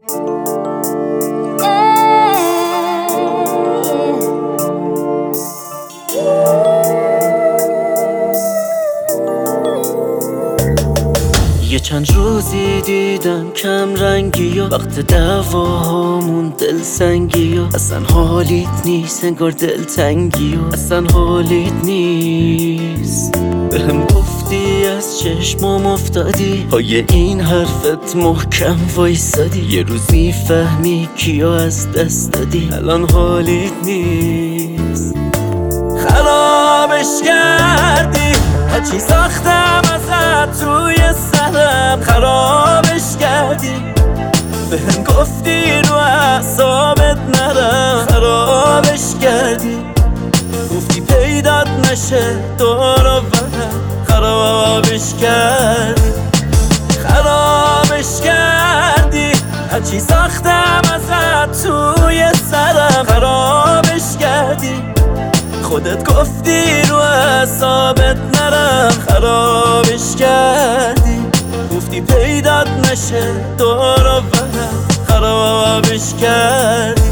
یه چند روزی دیدم کم رنگی و وقت دعواهامون دلسنگی و اصلا حالیت نیست، انگار دلتنگی و اصلا حالیت نیست. بهم گفتی از چشمام افتادی، پای این حرفت محکم وایسادی. یه روز میفهمی کیا از دست دادی، الان حالیت نیست. خرابش کردی، هرچی ساختم ازت توی سرم خرابش کردی. بهم گفتی رو اعصابت نرم، خرابش کردی. گفتی پیدات نشه دور و برم، خرابش کردی. خرابش کردی، هرچی ساختم ازت توی سرم خرابش کردی. خودت گفتی رو اعصابت نرم، خرابش کردی. گفتی پیدات نشه دور و برم، خرابش کردی.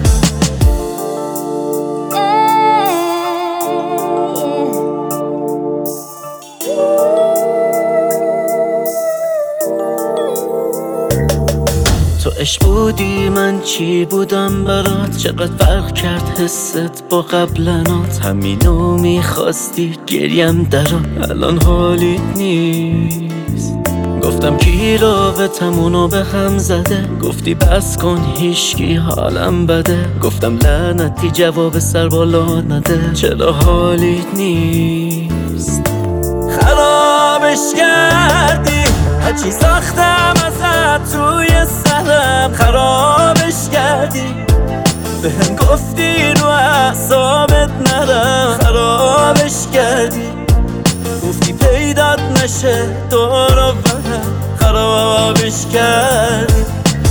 تو عشق بودی، من چی بودم برات؟ چقدر فرق کرد حست با قبلنات. همینو میخواستی گریم درات، الان حالیت نیست. گفتم کی رابطمونو به هم زده، گفتی بس کن هیچکی حالم بده. گفتم لعنتی جواب سر بالا نده، چرا حالیت نیست. خرابش کردی، هرچی ساختم ازت توی سرم خرابش کردی. بهم گفتی رو اعصابت نرم، خرابش کردی. گفتی پیدات نشه دور و برم، خرابش کردی.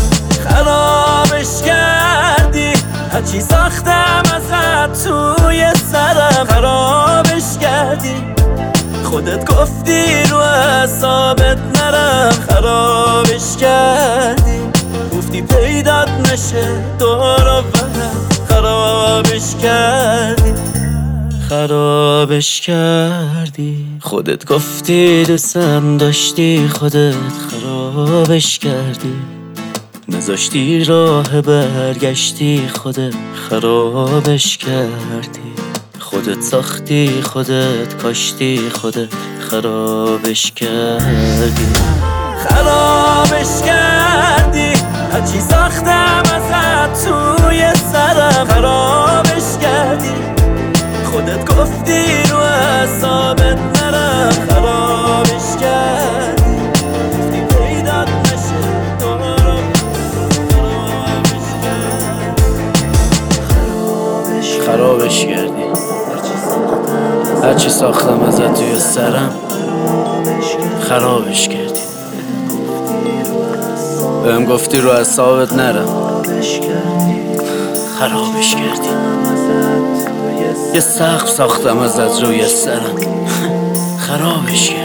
خرابش کردی، هرچی ساختم ازت توی سرم خرابش کردی. خودت گفتی رو اعصابت نرم، خرابش کردی. گفتی پیدات نشه دور و برم، خرابش کردی. خرابش کردی. خودت گفتی دوستم داشتی، خودت خرابش کردی. نذاشتی راه برگشتی، خودت خرابش کردی. خودت ساختی، خودت کاشتی، خودت خرابش کردی. خرابش کردی، هرچی ساختم ازت توی سرم خرابش کردی. خودت گفتی رو اعصابت نرم، خرابش کردی. گفتی پیدات نشه دورم، خرابش کردی. خرابش کردی. هرچی ساختم ازت توی سرم خرابش کردی. بهم گفتی رو اعصابت نرم، خرابش کردی. یه سقف ساختم ازت روی سرم خرابش کردی.